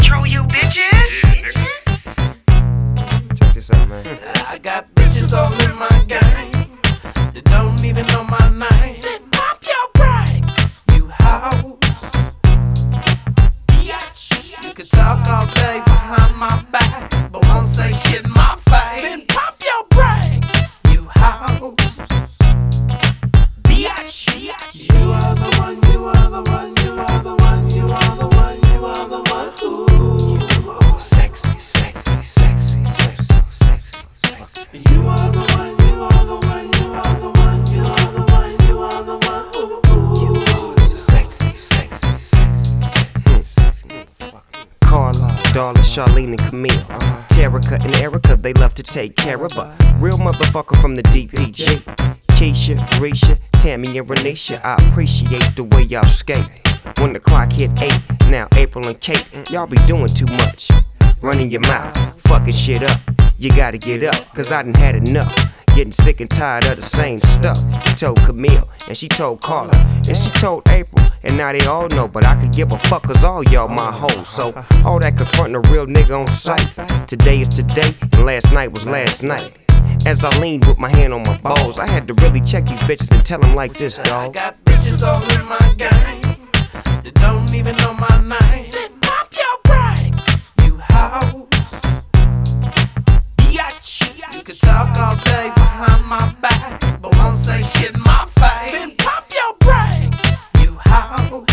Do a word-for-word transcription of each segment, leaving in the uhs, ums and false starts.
control you bitches. Check this out, man. I got bitches all in my gang that don't even know my name. Then pop your brakes, you hoes. You could talk all day behind my back, but won't say shit in my face. Then pop your brakes, you hoes. You are the one, you are the one, you are the one, you are the one, you are the one. Ooh, sexy, sexy, sexy, sexy, sexy, sexy. You are the one, you are the one, you are the one, you are the one, you are the one. Ooh, sexy, sexy, sexy, sexy. Carla, Darla, Charlene, and Camille. Terica and Erica, they love to take care of her. Real motherfucker from the D P G. Keisha, Risha, Tammy, and Renisha, I appreciate the way y'all skate. When the clock hit eight, now April and Kate, y'all be doing too much. Running your mouth, fucking shit up. You gotta get up, cause I done had enough. Getting sick and tired of the same stuff. He told Camille, and she told Carla, and she told April, and now they all know. But I could give a fuck cause all y'all my hoes. So all that confronting a real nigga on sight. Today is today, and last night was last night. As I leaned with my hand on my balls, I had to really check these bitches and tell them like this, dawg. I got bitches all in my gang that don't even know my name. Then pop your brakes, you hoes. You could talk all day behind my back, but won't say shit in my face. Then pop your brakes, you hoes.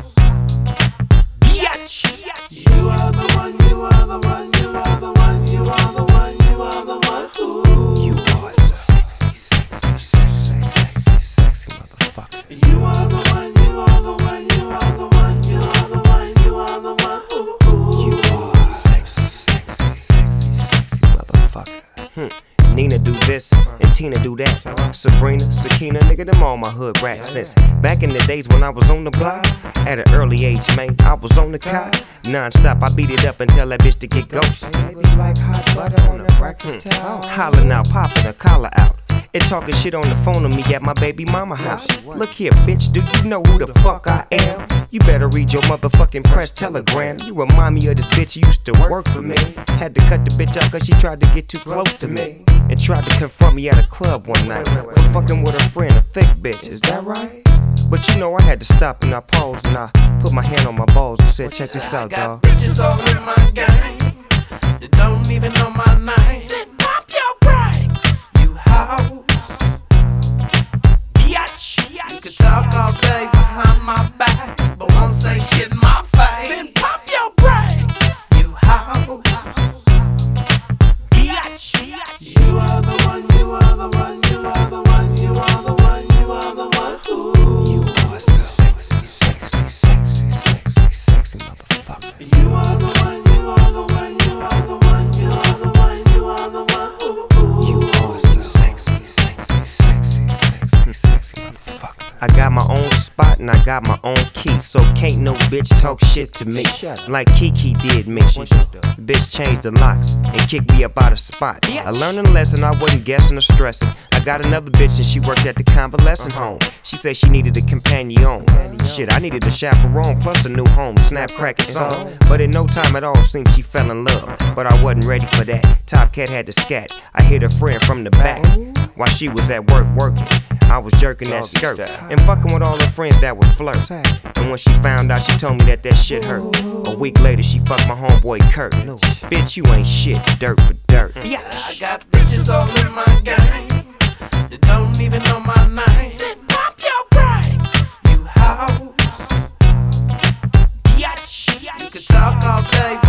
You are the one, you are the one, you are the one, you are the one, you are the one. Ooh, You are so sexy, sexy, sexy, sexy, sexy motherfucker. you are the one, you are the one, you are the one, you are the one, you are the one. Ooh, You are sexy, sexy, sexy, sexy motherfucker. Hmm. Nina do this, and Tina do that. Sabrina, Sakina, nigga, them all my hood rats. Since back in the days when I was on the block, at an early age, man, I was on the cot. Non-stop, I beat it up and tell that bitch to get ghosted. Like hot butter on a breakfast toast. Hollering out, popping her collar out. And talking shit on the phone to me at my baby mama house. Look here, bitch, do you know who the fuck I am? You better read your motherfucking press telegram. You remind me of this bitch who used to work for me. Had to cut the bitch out cause she tried to get too close to me. And tried to confront me at a club one night for fucking with her friend, a thick bitch, is that right? But you know I had to stop and I paused and I put my hand on my balls and said, check this out, I dawg. got bitches all in my gang that don't even know my name. Then pop your brakes, you hoes. You could talk all day behind my back, but won't say shit in my face. Then pop your brakes, you hoes. You are the one, you are the one, you are the one, you are the one, you are the one. Ooh, You are so sexy, sexy, sexy, sexy, sexy motherfucker. you are the one, you are the one, you are the one, you are the one, you are the one. Ooh, You are so sexy, sexy, sexy, sexy, sexy motherfucker. I got my own spot and I got my own key, so can't no bitch talk shit to me like Kiki did me. Bitch changed the locks and kicked me up out of spot. I learned a lesson I wasn't guessing or stressing. I got another bitch and she worked at the convalescent home. She said she needed a companion. Shit, I needed a chaperone plus a new home, snap, crack, and song. But in no time at all seemed she fell in love. But I wasn't ready for that. Top Cat had to scat. I hit her friend from the back while she was at work working. I was jerking that skirt and fucking with all her friends that would flirt. And when she found out, she told me that that shit hurt. A week later, she fucked my homeboy Kurt. Bitch, you ain't shit, dirt for dirt. I got bitches all in my gang that don't even know my name. Then pop your brakes, you hoes. You could talk all day